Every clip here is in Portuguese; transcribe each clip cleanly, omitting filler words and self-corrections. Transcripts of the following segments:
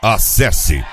Acesse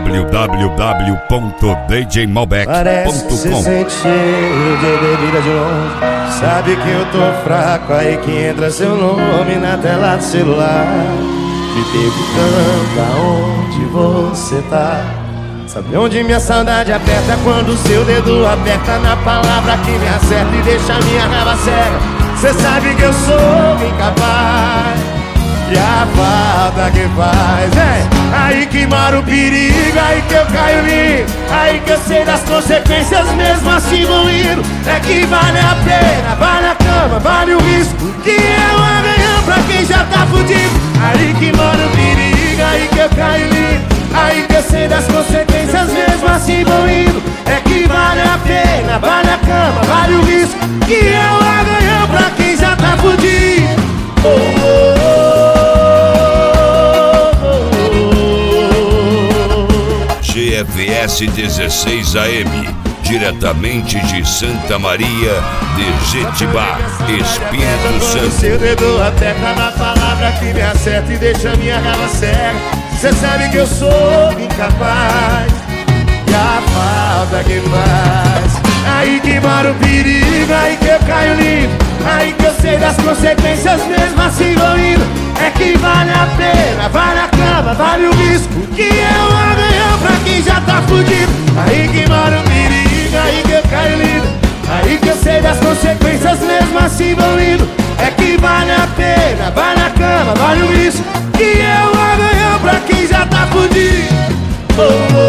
www.djmalbec.com. Parece se sente cheio de bebida de longe. Sabe que eu tô fraco, aí que entra seu nome na tela do celular, me perguntando aonde você tá. Sabe onde minha saudade aperta? Quando seu dedo aperta na palavra que me acerta e deixa minha raiva cega. Cê sabe que eu sou incapaz, e a falta que faz aí que mora o perigo, aí que eu caio lindo, aí que eu sei das consequências, mesmo assim vou indo. É que vale a pena, vale a cama, vale o risco, que é o amanhã pra quem já tá fudido. Aí que mora o perigo, aí que eu caio lindo, aí que eu sei das consequências, mesmo assim vou indo. É que vale a pena, vale a cama, vale o risco, que é o amanhã pra quem já tá fudido. GFS 16 AM, diretamente de Santa Maria de Jetibá, Espírito Santo. Seu dedo aperta na palavra que me acerta e deixa minha raiva cega. Cê sabe que eu sou incapaz, e a falta que faz. Aí que mora o perigo, aí que eu caio lindo, aí que eu sei das consequências, mesmo assim vou indo. É que vale a pena, vale a cama, vale o risco, que é o amanhã pra quem já tá fudido. Aí que mora o perigo, aí que eu caio lindo, aí que eu sei das consequências, mesmo assim vou indo. É que vale a pena, vale a cama, vale o risco, que é o amanhã pra quem já tá fudido.